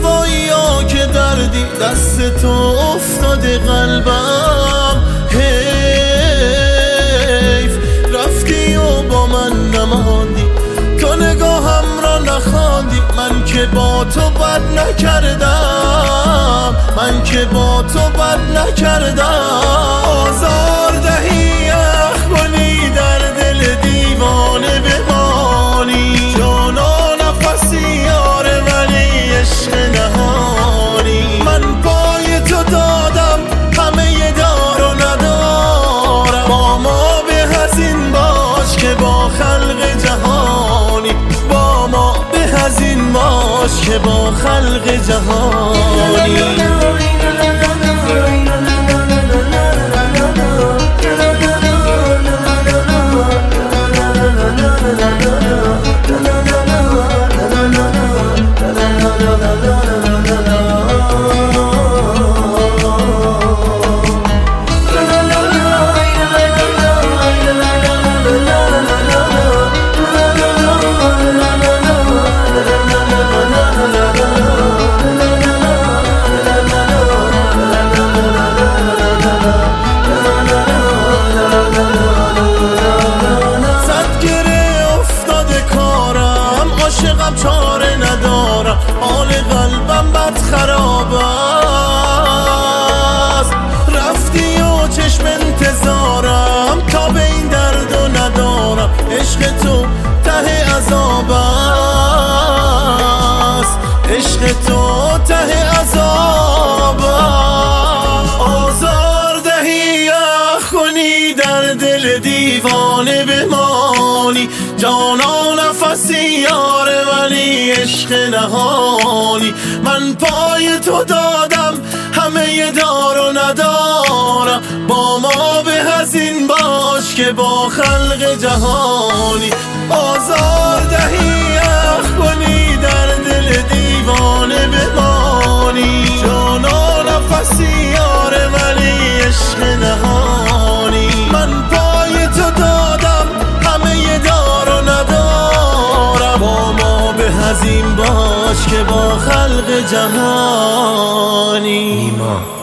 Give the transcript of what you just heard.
دوایی ها که دردی دست تو افتاده قلبم. حیف رفتی و با من نماندی، تو نگاهم را نخواندی. من که با تو بد نکردم، من که با تو بد نکردم. آزار دهی اخ کنی در دل دیوانه بمانی، جانا نفسی یار منی عشق نهانی. من پای تو دادم همه دار و ندارم، با ما به هزین باش که با خلق جهانی، با ما به هزین باش که با خلق جهانی. عاشقم چاره ندارم، حال قلبم بد خراب است. رفتی و چشم انتظارم تا به این درد و ندارم. عشق تو ته عذاب است، عشق تو ته عذاب است. آزار دهی اخ کنی در دل دیوانه بمانی، جانا نفسی یار منی عشق نهانی. من پای تو دادم همه دار و ندارم، با ما به هزین باش که با خلق جهانی. آزار دهی اخ کنی در دل دیوانه بمانی، جانا نفسی یار منی عشق نهانی. من پای تو دادم همه دار و ندارم، با ما به هزین باش که با خلق جهانی.